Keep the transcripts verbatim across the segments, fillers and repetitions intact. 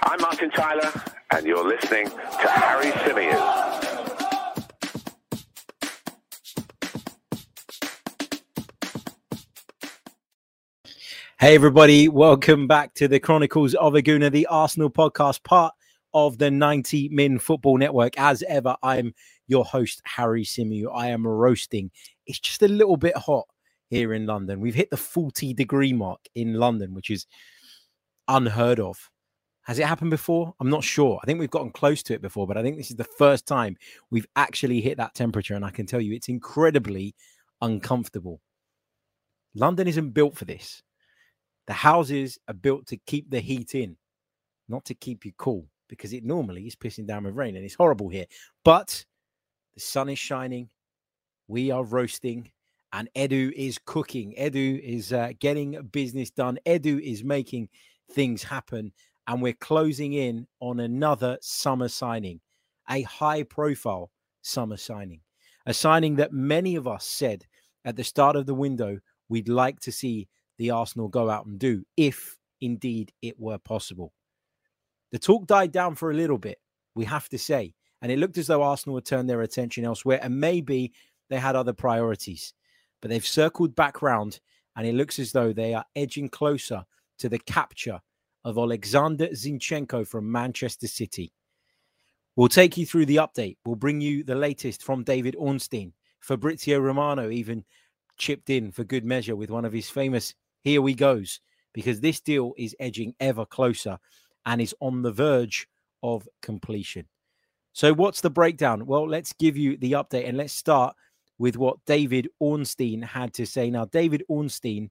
I'm Martin Tyler, and you're listening to Harry Symeou. Hey everybody, welcome back to the Chronicles of a Gooner, the Arsenal podcast, part of the ninety min Football Network. As ever, I'm your host, Harry Symeou. I am roasting. It's just a little bit hot here in London. We've hit the forty degree mark in London, which is unheard of. Has it happened before? I'm not sure. I think we've gotten close to it before, but I think this is the first time we've actually hit that temperature. And I can tell you it's incredibly uncomfortable. London isn't built for this. The houses are built to keep the heat in, not to keep you cool, because it normally is pissing down with rain and it's horrible here. But the sun is shining, we are roasting, and Edu is cooking. Edu is uh, getting business done. Edu is making things happen, and we're closing in on another summer signing, a high-profile summer signing, a signing that many of us said at the start of the window we'd like to see the Arsenal go out and do, if indeed it were possible. The talk died down for a little bit, we have to say, and it looked as though Arsenal had turned their attention elsewhere, and maybe they had other priorities. But they've circled back round, and it looks as though they are edging closer to the capture of Alexander Zinchenko from Manchester City. We'll take you through the update. We'll bring you the latest from David Ornstein. Fabrizio Romano even chipped in for good measure with one of his famous "here we goes," because this deal is edging ever closer and is on the verge of completion. So what's the breakdown? Well, let's give you the update, and let's start with what David Ornstein had to say. Now, David Ornstein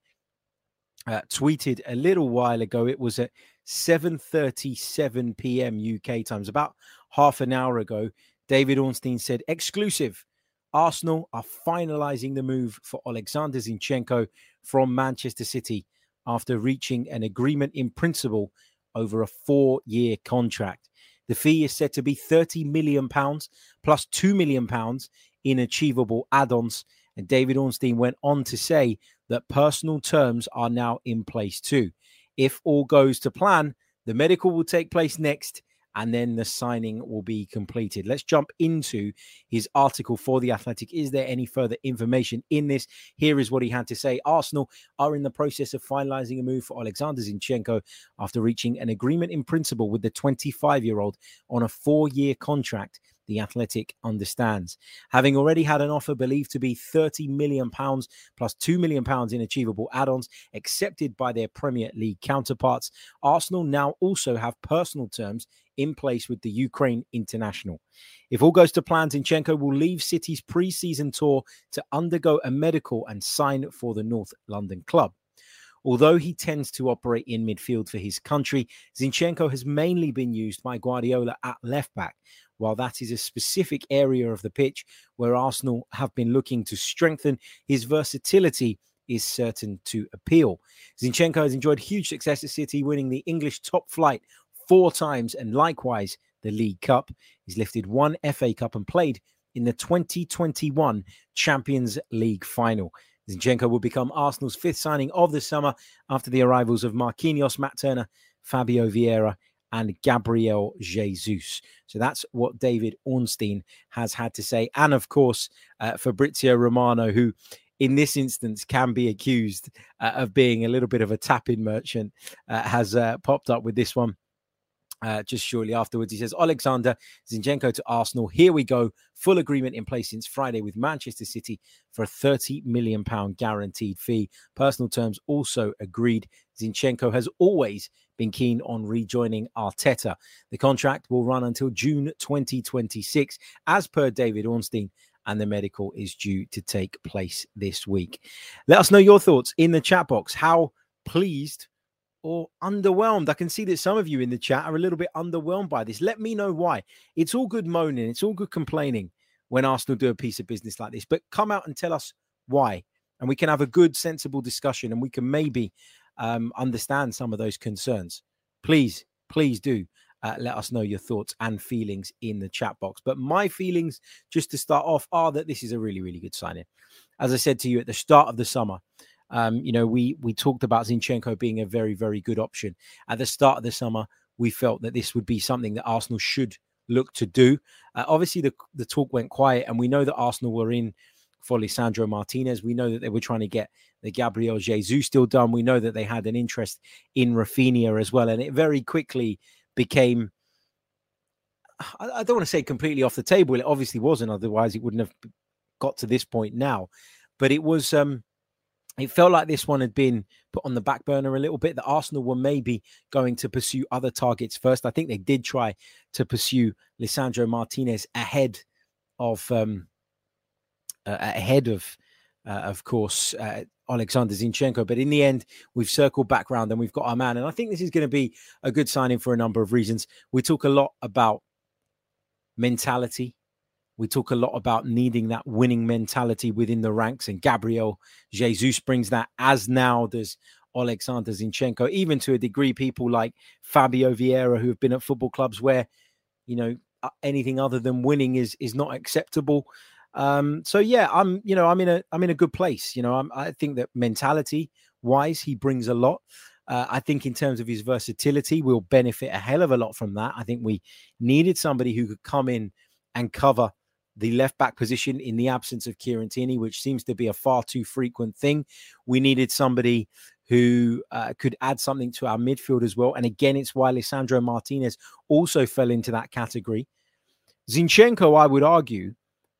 uh, tweeted a little while ago. It was at seven thirty-seven p m U K times, about half an hour ago. David Ornstein said, "Exclusive. Arsenal are finalising the move for Alexander Zinchenko from Manchester City after reaching an agreement in principle over a four-year contract. The fee is set to be thirty million pounds plus two million pounds in achievable add-ons." And David Ornstein went on to say that personal terms are now in place too. If all goes to plan, the medical will take place next, and then the signing will be completed. Let's jump into his article for The Athletic. Is there any further information in this? Here is what he had to say. Arsenal are in the process of finalising a move for Alexander Zinchenko after reaching an agreement in principle with the twenty-five-year-old on a four-year contract. The Athletic understands. Having already had an offer believed to be thirty million pounds plus two million pounds in achievable add-ons accepted by their Premier League counterparts, Arsenal now also have personal terms in place with the Ukraine international. If all goes to plan, Zinchenko will leave City's pre-season tour to undergo a medical and sign for the North London club. Although he tends to operate in midfield for his country, Zinchenko has mainly been used by Guardiola at left-back. While that is a specific area of the pitch where Arsenal have been looking to strengthen, his versatility is certain to appeal. Zinchenko has enjoyed huge success at City, winning the English top flight four times and likewise the League Cup. He's lifted one F A Cup and played in the twenty twenty-one Champions League final. Zinchenko will become Arsenal's fifth signing of the summer after the arrivals of Marquinhos, Matt Turner, Fabio Vieira and Gabriel Jesus. So that's what David Ornstein has had to say. And of course, uh, Fabrizio Romano, who in this instance can be accused uh, of being a little bit of a tap-in merchant, uh, has uh, popped up with this one. Uh, just shortly afterwards, he says, Alexander Zinchenko to Arsenal. Here we go. Full agreement in place since Friday with Manchester City for a thirty million pounds guaranteed fee. Personal terms also agreed. Zinchenko has always been keen on rejoining Arteta. The contract will run until June twenty twenty-six, as per David Ornstein, and the medical is due to take place this week. Let us know your thoughts in the chat box. How pleased or underwhelmed? I can see that some of you in the chat are a little bit underwhelmed by this. Let me know why. It's all good moaning. It's all good complaining when Arsenal do a piece of business like this. But come out and tell us why. And we can have a good, sensible discussion. And we can maybe um, understand some of those concerns. Please, please do uh, let us know your thoughts and feelings in the chat box. But my feelings, just to start off, are that this is a really, really good signing. As I said to you at the start of the summer, Um, you know, we we talked about Zinchenko being a very, very good option. At the start of the summer, we felt that this would be something that Arsenal should look to do. Uh, obviously, the, the talk went quiet, and we know that Arsenal were in for Lisandro Martinez. We know that they were trying to get the Gabriel Jesus deal done. We know that they had an interest in Rafinha as well, and it very quickly became, I, I don't want to say completely off the table. It obviously wasn't, otherwise it wouldn't have got to this point now. But it was, um, it felt like this one had been put on the back burner a little bit, that Arsenal were maybe going to pursue other targets first. I think they did try to pursue Lisandro Martinez ahead of, um, uh, ahead of, uh, of course, uh, Alexander Zinchenko. But in the end, we've circled back round and we've got our man. And I think this is going to be a good signing for a number of reasons. We talk a lot about mentality. We talk a lot about needing that winning mentality within the ranks, and Gabriel Jesus brings that, as now does Alexander Zinchenko. Even to a degree, people like Fabio Vieira, who have been at football clubs where, you know, anything other than winning is is not acceptable. Um, so yeah, I'm, you know, I'm in a I'm in a good place. You know, I'm, I think that mentality wise, he brings a lot. Uh, I think in terms of his versatility, we'll benefit a hell of a lot from that. I think we needed somebody who could come in and cover the left back position in the absence of Kieran Tierney, which seems to be a far too frequent thing. We needed somebody who uh, could add something to our midfield as well. And again, it's why Lisandro Martinez also fell into that category. Zinchenko, I would argue,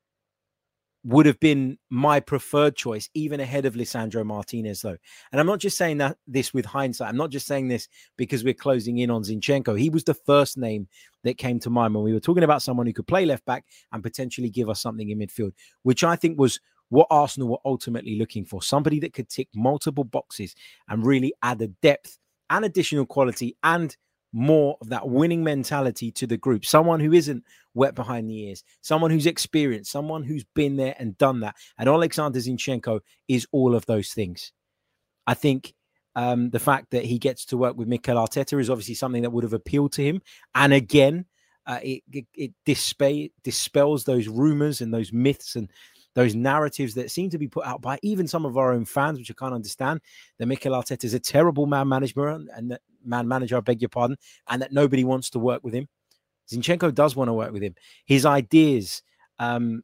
would have been my preferred choice, even ahead of Lisandro Martinez, though. And I'm not just saying that this with hindsight. I'm not just saying this because we're closing in on Zinchenko. He was the first name that came to mind when we were talking about someone who could play left back and potentially give us something in midfield, which I think was what Arsenal were ultimately looking for. Somebody that could tick multiple boxes and really add a depth and additional quality and more of that winning mentality to the group. Someone who isn't wet behind the ears, someone who's experienced, someone who's been there and done that. And Alexander Zinchenko is all of those things. I think um, the fact that he gets to work with Mikel Arteta is obviously something that would have appealed to him. And again, uh, it, it, it display, dispels those rumors and those myths and those narratives that seem to be put out by even some of our own fans, which I can't understand, that Mikel Arteta is a terrible man manager and that man manager, I beg your pardon, and that nobody wants to work with him. Zinchenko does want to work with him. His ideas, um,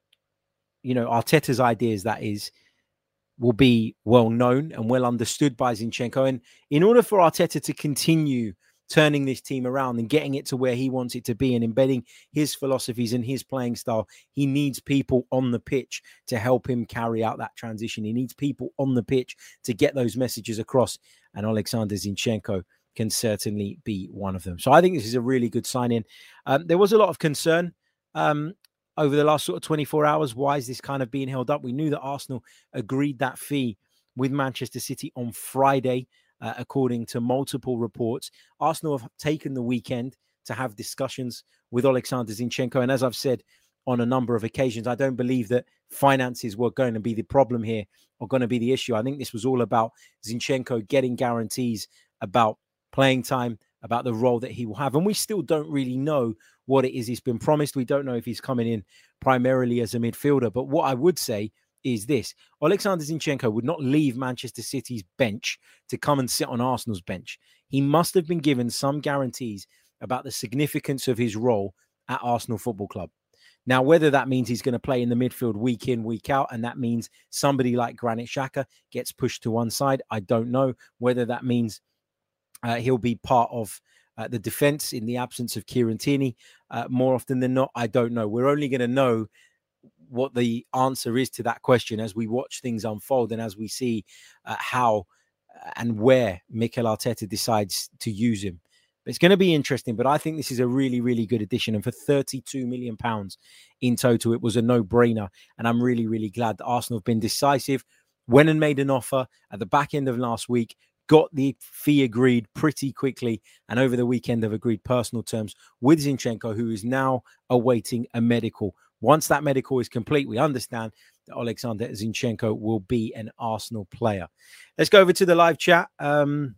you know, Arteta's ideas, that is, will be well known and well understood by Zinchenko. And in order for Arteta to continue turning this team around and getting it to where he wants it to be and embedding his philosophies and his playing style, he needs people on the pitch to help him carry out that transition. He needs people on the pitch to get those messages across. And Alexander Zinchenko can certainly be one of them. So I think this is a really good sign-in. Um, there was a lot of concern um, over the last sort of twenty-four hours. Why is this kind of being held up? We knew that Arsenal agreed that fee with Manchester City on Friday, uh, according to multiple reports. Arsenal have taken the weekend to have discussions with Alexander Zinchenko. And as I've said on a number of occasions, I don't believe that finances were going to be the problem here or going to be the issue. I think this was all about Zinchenko getting guarantees about playing time, about the role that he will have. And we still don't really know what it is he's been promised. We don't know if he's coming in primarily as a midfielder. But what I would say is this: Alexander Zinchenko would not leave Manchester City's bench to come and sit on Arsenal's bench. He must have been given some guarantees about the significance of his role at Arsenal Football Club. Now, whether that means he's going to play in the midfield week in, week out, and that means somebody like Granit Xhaka gets pushed to one side, I don't know. Whether that means uh, he'll be part of uh, the defence in the absence of Kieran Tierney uh, more often than not, I don't know. We're only going to know what the answer is to that question as we watch things unfold and as we see uh, how and where Mikel Arteta decides to use him. It's going to be interesting, but I think this is a really, really good addition. And for thirty-two million pounds in total, it was a no-brainer. And I'm really, really glad that Arsenal have been decisive, went and made an offer at the back end of last week, got the fee agreed pretty quickly, and over the weekend have agreed personal terms with Zinchenko, who is now awaiting a medical. Once that medical is complete, we understand that Alexander Zinchenko will be an Arsenal player. Let's go over to the live chat. Um,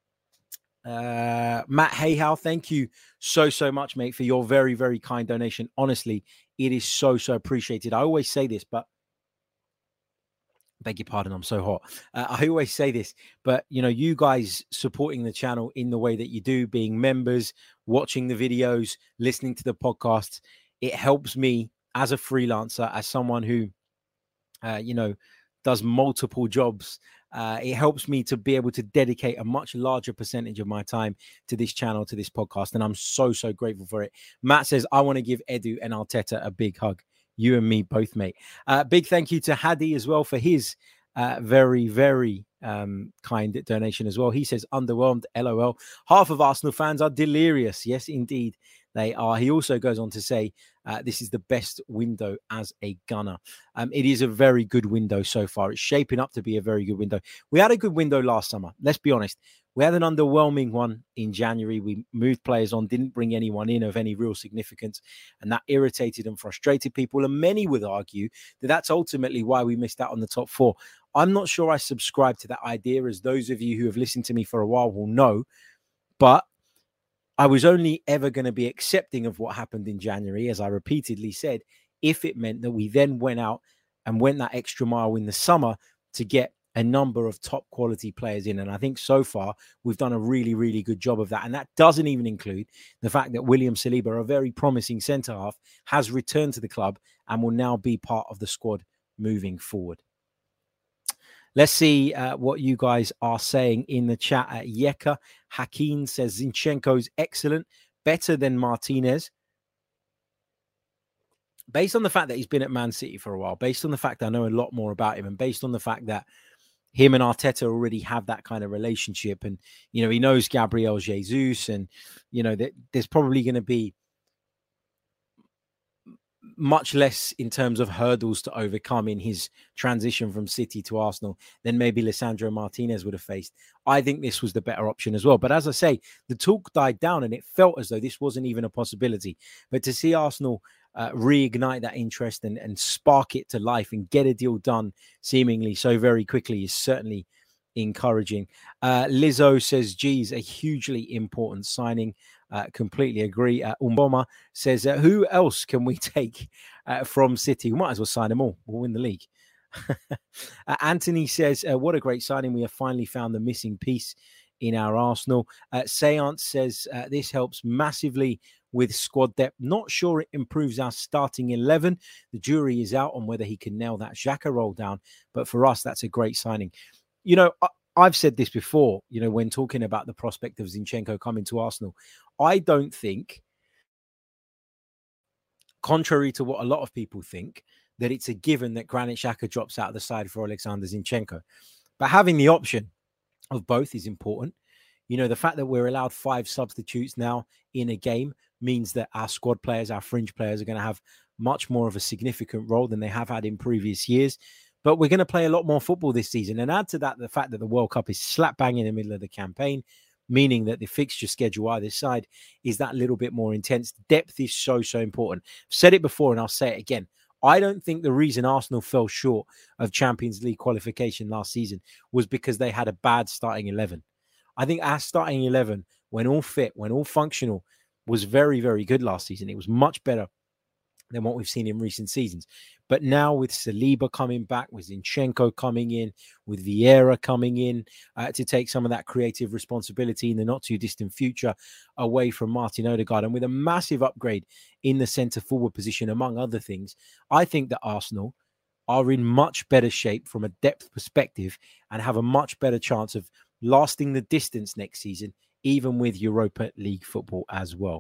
uh, Matt Hayhow, thank you so, so much, mate, for your very, very kind donation. Honestly, it is so, so appreciated. I always say this, but Beg your pardon, I'm so hot. Uh, I always say this, but you know, you guys supporting the channel in the way that you do, being members, watching the videos, listening to the podcasts, it helps me as a freelancer, as someone who, uh, you know, does multiple jobs. Uh, it helps me to be able to dedicate a much larger percentage of my time to this channel, to this podcast. And I'm so, so grateful for it. Matt says, I want to give Edu and Arteta a big hug. You and me both, mate. Uh, big thank you to Hadi as well for his uh, very, very um, kind donation as well. He says, underwhelmed, LOL. Half of Arsenal fans are delirious. Yes, indeed, they are. He also goes on to say, uh, this is the best window as a Gunner. Um, it is a very good window so far. It's shaping up to be a very good window. We had a good window last summer. Let's be honest. We had an underwhelming one in January. We moved players on, didn't bring anyone in of any real significance, and that irritated and frustrated people. And many would argue that that's ultimately why we missed out on the top four. I'm not sure I subscribe to that idea, as those of you who have listened to me for a while will know, but I was only ever going to be accepting of what happened in January, as I repeatedly said, if it meant that we then went out and went that extra mile in the summer to get a number of top quality players in. And I think so far we've done a really, really good job of that. And that doesn't even include the fact that William Saliba, a very promising centre half, has returned to the club and will now be part of the squad moving forward. Let's see uh, what you guys are saying in the chat. At Yeka Hakeem says Zinchenko's excellent, better than Martinez. Based on the fact that he's been at Man City for a while, based on the fact that I know a lot more about him, and based on the fact that him and Arteta already have that kind of relationship, and, you know, he knows Gabriel Jesus, and, you know, that there's probably going to be much less in terms of hurdles to overcome in his transition from City to Arsenal than maybe Lisandro Martinez would have faced. I think this was the better option as well. But as I say, the talk died down and it felt as though this wasn't even a possibility. But to see Arsenal uh, reignite that interest and, and spark it to life and get a deal done seemingly so very quickly is certainly encouraging. Uh, Lizzo says, geez, a hugely important signing. Uh, completely agree. Uh, Umboma says, uh, who else can we take uh, from City? We might as well sign them all. We'll win the league. uh, Anthony says, uh, what a great signing. We have finally found the missing piece in our Arsenal. Uh, Seance says, uh, this helps massively with squad depth. Not sure it improves our starting eleven. The jury is out on whether he can nail that Xhaka roll down. But for us, that's a great signing. You know, I, I've said this before, you know, when talking about the prospect of Zinchenko coming to Arsenal. I don't think, contrary to what a lot of people think, that it's a given that Granit Xhaka drops out of the side for Alexander Zinchenko. But having the option of both is important. You know, the fact that we're allowed five substitutes now in a game means that our squad players, our fringe players, are going to have much more of a significant role than they have had in previous years. But we're going to play a lot more football this season. And add to that the fact that the World Cup is slap bang in the middle of the campaign, meaning that the fixture schedule either side is that little bit more intense. Depth is so, so important. I've said it before and I'll say it again. I don't think the reason Arsenal fell short of Champions League qualification last season was because they had a bad starting eleven. I think our starting eleven, when all fit, when all functional, was very, very good last season. It was much better than what we've seen in recent seasons. But now with Saliba coming back, with Zinchenko coming in, with Vieira coming in uh, to take some of that creative responsibility in the not too distant future away from Martin Odegaard, and with a massive upgrade in the centre forward position, among other things, I think that Arsenal are in much better shape from a depth perspective and have a much better chance of lasting the distance next season, even with Europa League football as well.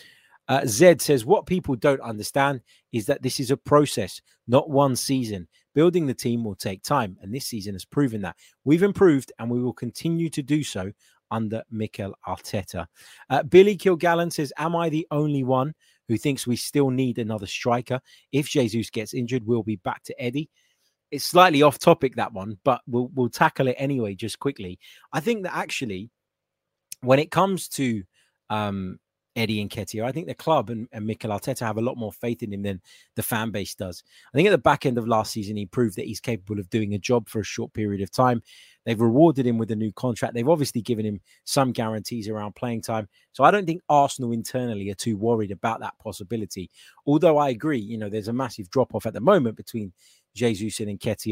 Uh, Zed says, what people don't understand is that this is a process, not one season. Building the team will take time, and this season has proven that. We've improved, and we will continue to do so under Mikel Arteta. Uh, Billy Kilgallen says, am I the only one who thinks we still need another striker? If Jesus gets injured, we'll be back to Eddie. It's slightly off topic, that one, but we'll, we'll tackle it anyway, just quickly. I think that actually, when it comes to um, Eddie Nketiah, I think the club and, and Mikel Arteta have a lot more faith in him than the fan base does. I think at the back end of last season, he proved that he's capable of doing a job for a short period of time. They've rewarded him with a new contract. They've obviously given him some guarantees around playing time. So I don't think Arsenal internally are too worried about that possibility. Although I agree, you know, there's a massive drop-off at the moment between Jesus and Nketiah.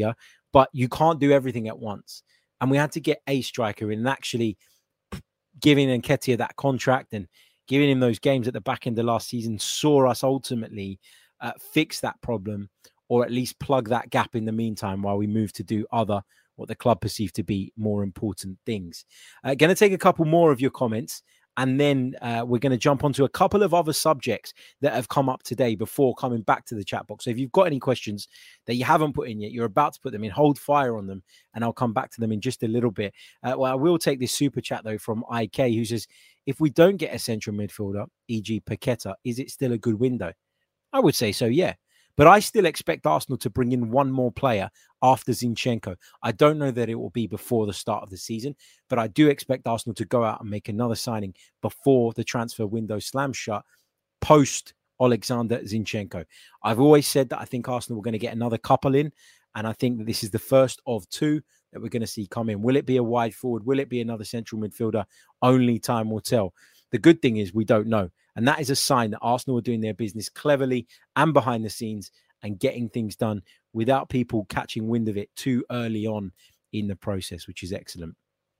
but you can't do everything at once. And we had to get a striker in, and actually giving Nketiah that contract and giving him those games at the back end of last season saw us ultimately uh, fix that problem, or at least plug that gap in the meantime while we move to do other, what the club perceived to be more important things. Uh, going to take a couple more of your comments, and then uh, we're going to jump onto a couple of other subjects that have come up today before coming back to the chat box. So if you've got any questions that you haven't put in yet, you're about to put them in, hold fire on them, and I'll come back to them in just a little bit. Uh, well, I will take this super chat, though, from I K, who says, if we don't get a central midfielder, for example. Paqueta, is it still a good window? I would say so, yeah. But I still expect Arsenal to bring in one more player after Zinchenko. I don't know that it will be before the start of the season, but I do expect Arsenal to go out and make another signing before the transfer window slams shut, post Alexander Zinchenko. I've always said that I think Arsenal are going to get another couple in, and I think that this is the first of two that we're going to see come in. Will it be a wide forward? Will it be another central midfielder? Only time will tell. The good thing is we don't know. And that is a sign that Arsenal are doing their business cleverly and behind the scenes and getting things done without people catching wind of it too early on in the process, which is excellent.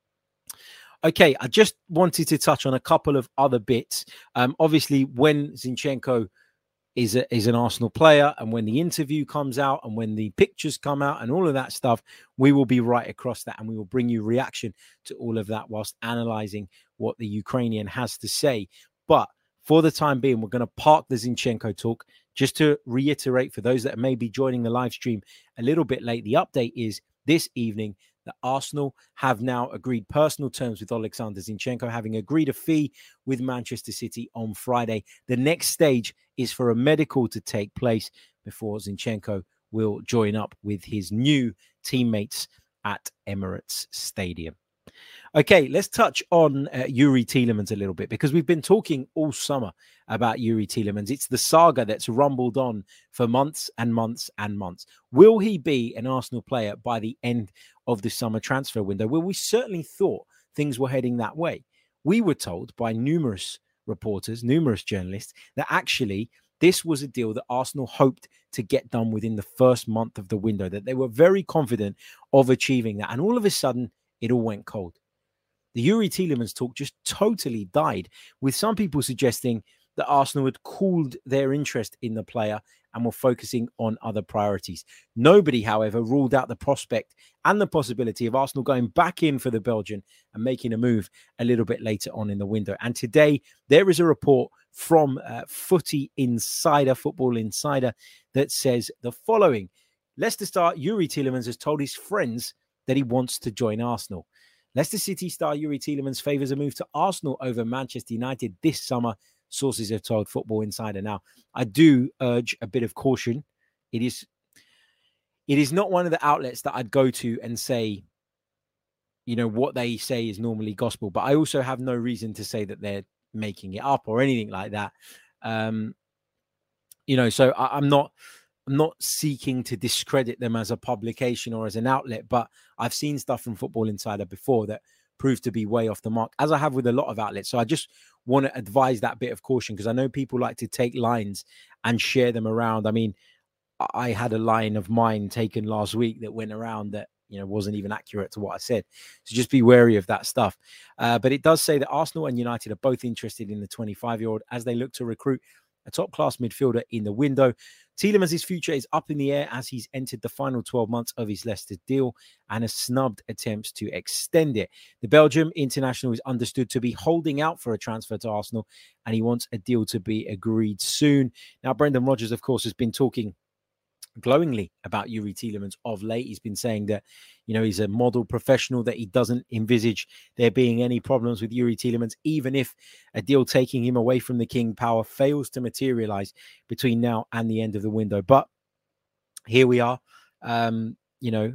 Okay, I just wanted to touch on a couple of other bits. Um, obviously, when Zinchenko is, a, is an Arsenal player, and when the interview comes out, and when the pictures come out and all of that stuff, we will be right across that, and we will bring you reaction to all of that whilst analysing what the Ukrainian has to say. But for the time being, we're going to park the Zinchenko talk. Just to reiterate for those that may be joining the live stream a little bit late, the update is this evening that Arsenal have now agreed personal terms with Alexander Zinchenko, having agreed a fee with Manchester City on Friday. The next stage is for a medical to take place before Zinchenko will join up with his new teammates at Emirates Stadium. Okay, let's touch on uh, Youri Tielemans a little bit, because we've been talking all summer about Youri Tielemans. It's the saga that's rumbled on for months and months and months. Will he be an Arsenal player by the end of the summer transfer window? Well, we certainly thought things were heading that way. We were told by numerous reporters, numerous journalists, that actually this was a deal that Arsenal hoped to get done within the first month of the window, that they were very confident of achieving that. And all of a sudden, it all went cold. The Youri Tielemans talk just totally died, with some people suggesting that Arsenal had cooled their interest in the player and were focusing on other priorities. Nobody, however, ruled out the prospect and the possibility of Arsenal going back in for the Belgian and making a move a little bit later on in the window. And today, there is a report from uh, Footy Insider, Football Insider, that says the following. Leicester star Youri Tielemans has told his friends that he wants to join Arsenal. Leicester City star Youri Tielemans favours a move to Arsenal over Manchester United this summer, sources have told Football Insider. Now, I do urge a bit of caution. It is, it is not one of the outlets that I'd go to and say, you know, what they say is normally gospel, but I also have no reason to say that they're making it up or anything like that. Um, you know, so I, I'm not... I'm not seeking to discredit them as a publication or as an outlet, but I've seen stuff from Football Insider before that proved to be way off the mark, as I have with a lot of outlets. So I just want to advise that bit of caution, because I know people like to take lines and share them around. I mean, I had a line of mine taken last week that went around that, you know, wasn't even accurate to what I said. So just be wary of that stuff. Uh, but it does say that Arsenal and United are both interested in the twenty-five-year-old as they look to recruit a top-class midfielder in the window. Tielemans' future is up in the air as he's entered the final twelve months of his Leicester deal and has snubbed attempts to extend it. The Belgium international is understood to be holding out for a transfer to Arsenal, and he wants a deal to be agreed soon. Now, Brendan Rodgers, of course, has been talking glowingly about Youri Tielemans of late. He's been saying that, you know, he's a model professional, that he doesn't envisage there being any problems with Youri Tielemans, even if a deal taking him away from the King Power fails to materialize between now and the end of the window. But here we are, um, you know,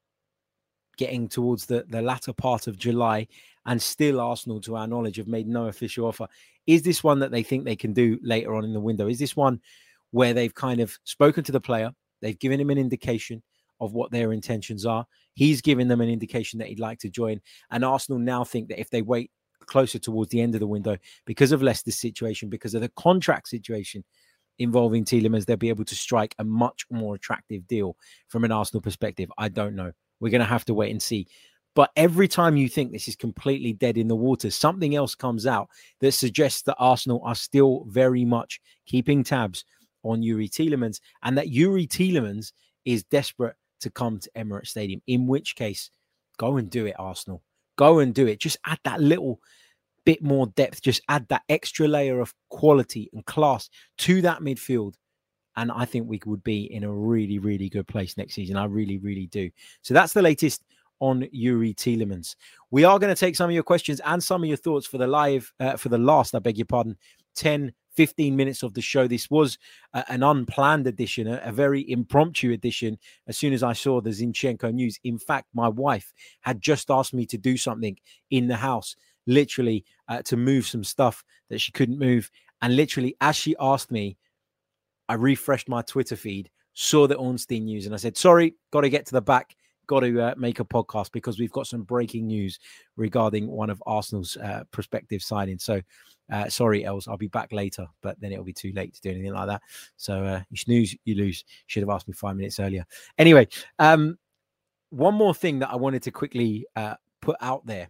getting towards the, the latter part of July, and still Arsenal, to our knowledge, have made no official offer. Is this one that they think they can do later on in the window? Is this one where they've kind of spoken to the player, they've given him an indication of what their intentions are, he's given them an indication that he'd like to join, and Arsenal now think that if they wait closer towards the end of the window, because of Leicester's situation, because of the contract situation, involving Tielemans, they'll be able to strike a much more attractive deal from an Arsenal perspective. I don't know. We're going to have to wait and see. But every time you think this is completely dead in the water, something else comes out that suggests that Arsenal are still very much keeping tabs on Youri Tielemans, and that Youri Tielemans is desperate to come to Emirates Stadium, in which case, go and do it, Arsenal. Go and do it. Just add that little bit more depth. Just add that extra layer of quality and class to that midfield. And I think we would be in a really, really good place next season. I really, really do. So that's the latest on Youri Tielemans. We are going to take some of your questions and some of your thoughts for the live, uh, for the last, I beg your pardon, ten, fifteen minutes of the show. This was uh, an unplanned edition, a, a very impromptu edition. As soon as I saw the Zinchenko news, in fact, my wife had just asked me to do something in the house, literally uh, to move some stuff that she couldn't move. And literally, as she asked me, I refreshed my Twitter feed, saw the Ornstein news, and I said, sorry, got to get to the back, got to uh, make a podcast because we've got some breaking news regarding one of Arsenal's uh, prospective signings. So, uh, sorry, Els, I'll be back later, but then it'll be too late to do anything like that. So, uh, you snooze, you lose. Should have asked me five minutes earlier. Anyway, um, one more thing that I wanted to quickly uh, put out there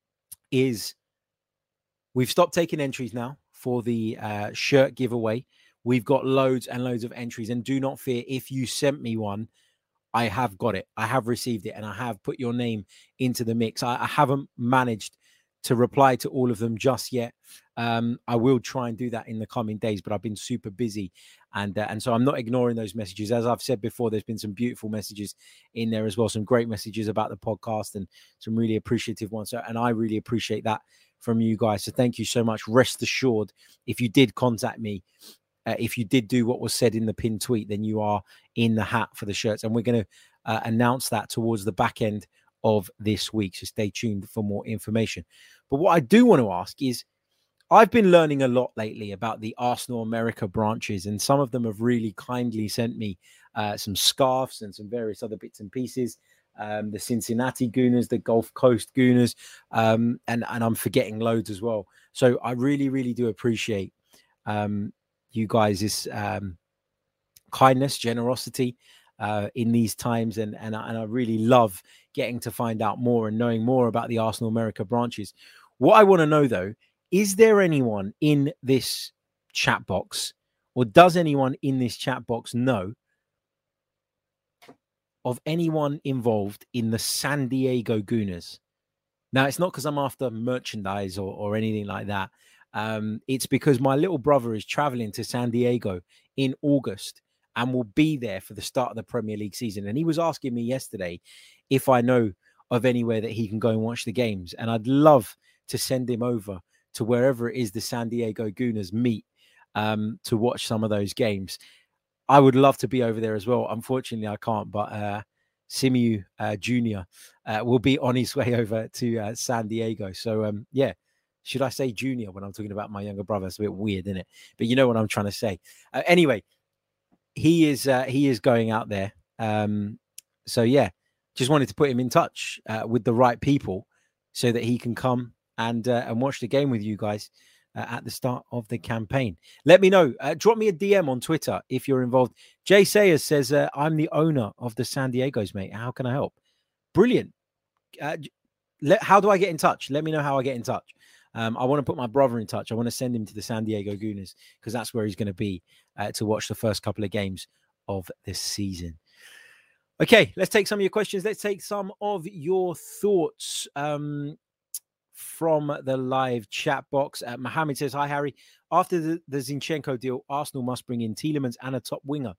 is we've stopped taking entries now for the uh, shirt giveaway. We've got loads and loads of entries, and do not fear, if you sent me one, I have got it. I have received it, and I have put your name into the mix. I, I haven't managed to reply to all of them just yet. Um, I will try and do that in the coming days, but I've been super busy. And, uh, and so I'm not ignoring those messages. As I've said before, there's been some beautiful messages in there as well. Some great messages about the podcast and some really appreciative ones. So, and I really appreciate that from you guys. So thank you so much. Rest assured, if you did contact me, Uh, if you did do what was said in the pinned tweet, then you are in the hat for the shirts. And we're going to uh, announce that towards the back end of this week. So stay tuned for more information. But what I do want to ask is, I've been learning a lot lately about the Arsenal America branches, and some of them have really kindly sent me uh, some scarves and some various other bits and pieces. Um, the Cincinnati Gooners, the Gulf Coast Gooners, um, and, and I'm forgetting loads as well. So I really, really do appreciate um, you guys' um, kindness, generosity uh, in these times. And, and, I, and I really love getting to find out more and knowing more about the Arsenal America branches. What I want to know, though, is there anyone in this chat box, or does anyone in this chat box know of anyone involved in the San Diego Gooners? Now, it's not because I'm after merchandise or, or anything like that. Um, it's because my little brother is traveling to San Diego in August and will be there for the start of the Premier League season. And he was asking me yesterday if I know of anywhere that he can go and watch the games. And I'd love to send him over to wherever it is the San Diego Gooners meet um, to watch some of those games. I would love to be over there as well. Unfortunately, I can't, but uh, Simeon uh, Junior uh, will be on his way over to uh, San Diego. So, um, yeah. Should I say junior when I'm talking about my younger brother? It's a bit weird, isn't it? But you know what I'm trying to say. Uh, anyway, he is uh, he is going out there. Um, so, yeah, just wanted to put him in touch uh, with the right people so that he can come and uh, and watch the game with you guys uh, at the start of the campaign. Let me know. Uh, drop me a D M on Twitter if you're involved. Jay Sayers says, uh, I'm the owner of the San Diego's, mate. How can I help? Brilliant. Uh, let, how do I get in touch? Let me know how I get in touch. Um, I want to put my brother in touch. I want to send him to the San Diego Gooners because that's where he's going to be uh, to watch the first couple of games of this season. Okay, let's take some of your questions. Let's take some of your thoughts um, from the live chat box. Uh, Mohammed says, hi, Harry. After the, the Zinchenko deal, Arsenal must bring in Tielemans and a top winger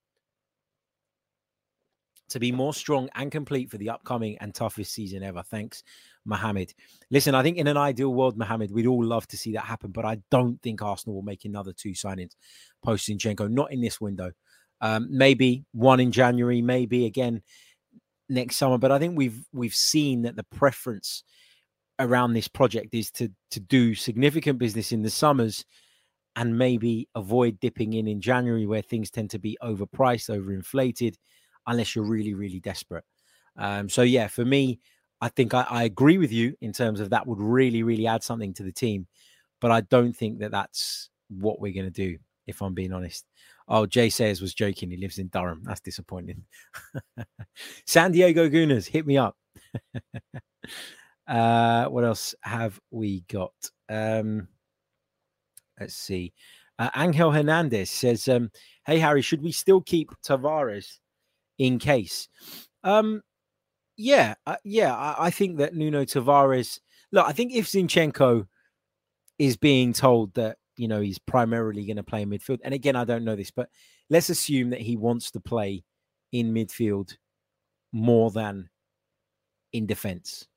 to be more strong and complete for the upcoming and toughest season ever. Thanks, Mohammed. Listen, I think in an ideal world, Mohammed, we'd all love to see that happen, but I don't think Arsenal will make another two signings post Zinchenko, not in this window. Um, maybe one in January, maybe again next summer. But I think we've we've seen that the preference around this project is to to do significant business in the summers and maybe avoid dipping in in January where things tend to be overpriced, overinflated, unless you're really, really desperate. Um, so, yeah, for me, I think I, I agree with you in terms of that would really, really add something to the team. But I don't think that that's what we're going to do, if I'm being honest. Oh, Jay Sayers was joking. He lives in Durham. That's disappointing. San Diego Gooners, hit me up. uh, what else have we got? Um, let's see. Uh, Angel Hernandez says, um, hey, Harry, should we still keep Tavares in case? Um, yeah, uh, yeah, I, I think that Nuno Tavares, look, I think if Zinchenko is being told that, you know, he's primarily going to play in midfield, and again, I don't know this, but let's assume that he wants to play in midfield more than in defense.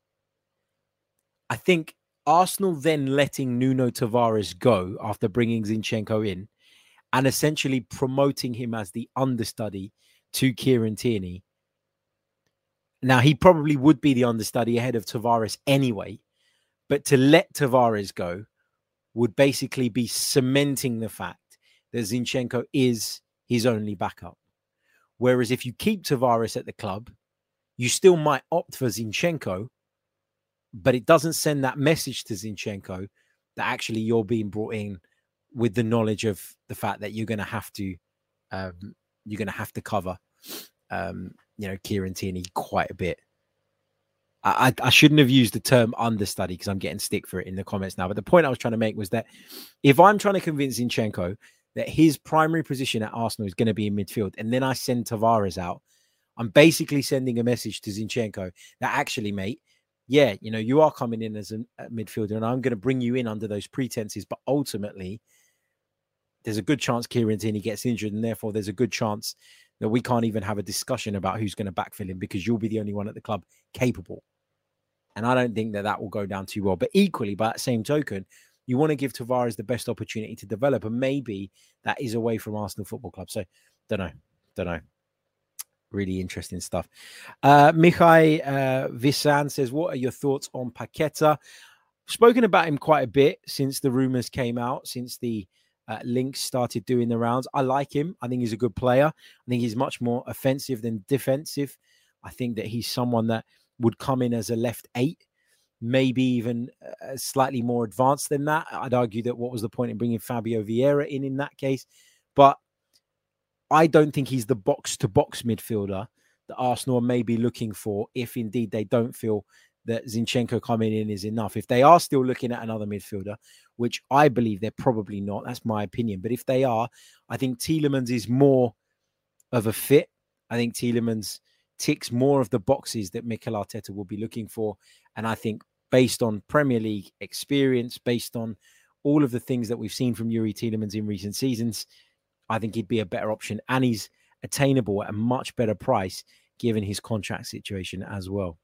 I think Arsenal then letting Nuno Tavares go after bringing Zinchenko in and essentially promoting him as the understudy to Kieran Tierney. Now, he probably would be the understudy ahead of Tavares anyway, but to let Tavares go would basically be cementing the fact that Zinchenko is his only backup. Whereas if you keep Tavares at the club, you still might opt for Zinchenko, but it doesn't send that message to Zinchenko that actually you're being brought in with the knowledge of the fact that you're going to have to, um, you're going to have to cover, um, you know, Kieran Tierney quite a bit. I, I shouldn't have used the term understudy because I'm getting stick for it in the comments now. But the point I was trying to make was that if I'm trying to convince Zinchenko that his primary position at Arsenal is going to be in midfield, and then I send Tavares out, I'm basically sending a message to Zinchenko that actually, mate, yeah, you know, you are coming in as a, a midfielder and I'm going to bring you in under those pretenses. But ultimately, there's a good chance Kieran Tierney gets injured, and therefore there's a good chance that we can't even have a discussion about who's going to backfill him because you'll be the only one at the club capable. And I don't think that that will go down too well. But equally, by that same token, you want to give Tavares the best opportunity to develop. And maybe that is away from Arsenal Football Club. So, don't know. Don't know. Really interesting stuff. Uh, Mihai uh, Visan says, what are your thoughts on Paqueta? Spoken about him quite a bit since the rumors came out, since the uh, links started doing the rounds. I like him. I think he's a good player. I think he's much more offensive than defensive. I think that he's someone that would come in as a left eight, maybe even uh, slightly more advanced than that. I'd argue that what was the point in bringing Fabio Vieira in in that case? But I don't think he's the box-to-box midfielder that Arsenal are maybe looking for if indeed they don't feel that Zinchenko coming in is enough. If they are still looking at another midfielder, which I believe they're probably not, that's my opinion. But if they are, I think Tielemans is more of a fit. I think Tielemans ticks more of the boxes that Mikel Arteta will be looking for. And I think based on Premier League experience, based on all of the things that we've seen from Youri Tielemans in recent seasons, I think he'd be a better option. And he's attainable at a much better price given his contract situation as well.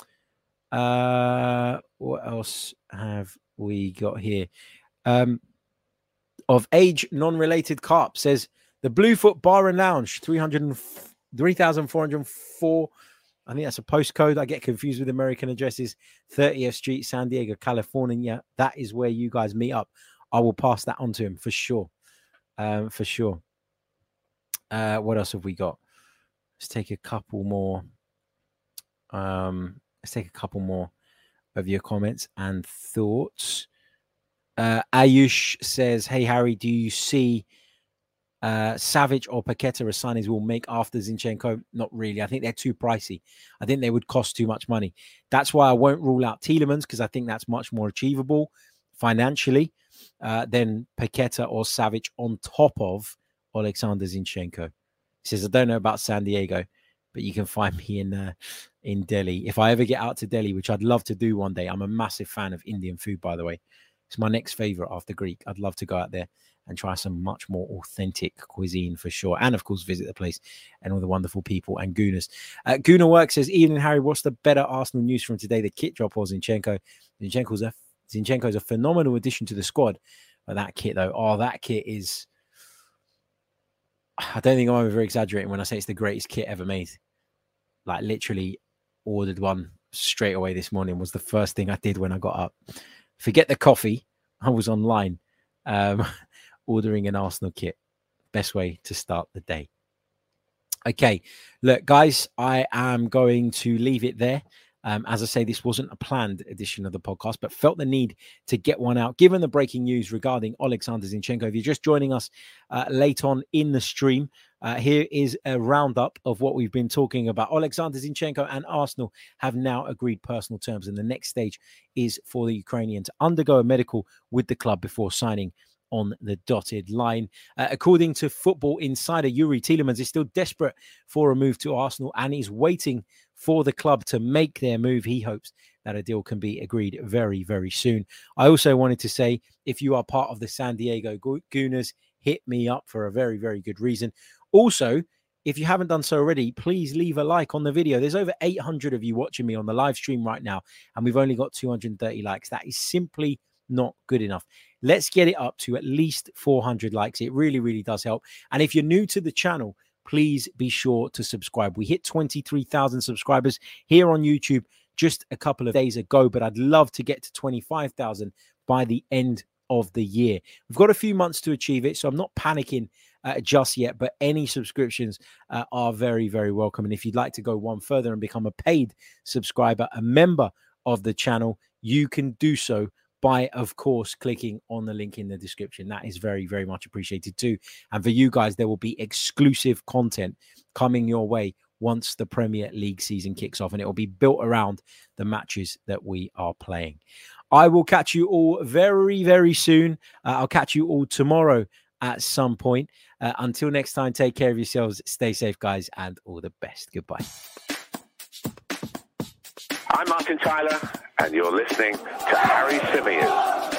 Uh, what else have we got here? Um, of age non-related carp says the Bluefoot Bar and Lounge, three thousand four hundred four. I think that's a postcode. I get confused with American addresses. thirtieth Street, San Diego, California. That is where you guys meet up. I will pass that on to him for sure. Um, for sure. Uh, what else have we got? Let's take a couple more. Um, let's take a couple more of your comments and thoughts. Uh, Ayush says, hey, Harry, do you see uh, Savic or Paqueta as signings will make after Zinchenko? Not really. I think they're too pricey. I think they would cost too much money. That's why I won't rule out Tielemans, because I think that's much more achievable financially uh, than Paqueta or Savic on top of Alexander Zinchenko. He says, I don't know about San Diego, but you can find me in uh, in Delhi. If I ever get out to Delhi, which I'd love to do one day. I'm a massive fan of Indian food, by the way. It's my next favorite after Greek. I'd love to go out there and try some much more authentic cuisine for sure. And of course, visit the place and all the wonderful people and Gooners. Uh, Gooner Work says, evening, Harry, what's the better Arsenal news from today? The kit drop or Zinchenko? Zinchenko's a, Zinchenko's a phenomenal addition to the squad. But that kit, though, oh, that kit is... I don't think I'm over exaggerating when I say it's the greatest kit ever made. Like, literally ordered one straight away this morning. Was the first thing I did when I got up. Forget the coffee. I was online um, ordering an Arsenal kit. Best way to start the day. Okay, look, guys, I am going to leave it there. Um, as I say, this wasn't a planned edition of the podcast, but felt the need to get one out, given the breaking news regarding Alexander Zinchenko. If you're just joining us uh, late on in the stream, uh, here is a roundup of what we've been talking about. Alexander Zinchenko and Arsenal have now agreed personal terms, and the next stage is for the Ukrainian to undergo a medical with the club before signing on the dotted line. Uh, according to Football Insider, Yuri Tielemans is still desperate for a move to Arsenal and is waiting for the club to make their move. He hopes that a deal can be agreed very, very soon. I also wanted to say, if you are part of the San Diego Gooners, hit me up for a very, very good reason. Also, if you haven't done so already, please leave a like on the video. There's over eight hundred of you watching me on the live stream right now, and we've only got two hundred thirty likes. That is simply not good enough. Let's get it up to at least four hundred likes. It really, really does help. And if you're new to the channel, please be sure to subscribe. We hit twenty-three thousand subscribers here on YouTube just a couple of days ago, but I'd love to get to twenty-five thousand by the end of the year. We've got a few months to achieve it, so I'm not panicking uh, just yet, but any subscriptions uh, are very, very welcome. And if you'd like to go one further and become a paid subscriber, a member of the channel, you can do so by, of course, clicking on the link in the description. That is very, very much appreciated too. And for you guys, there will be exclusive content coming your way once the Premier League season kicks off, and it will be built around the matches that we are playing. I will catch you all very, very soon. Uh, I'll catch you all tomorrow at some point. Uh, until next time, take care of yourselves. Stay safe, guys, and all the best. Goodbye. I'm Martin Tyler, and you're listening to Harry Symeou.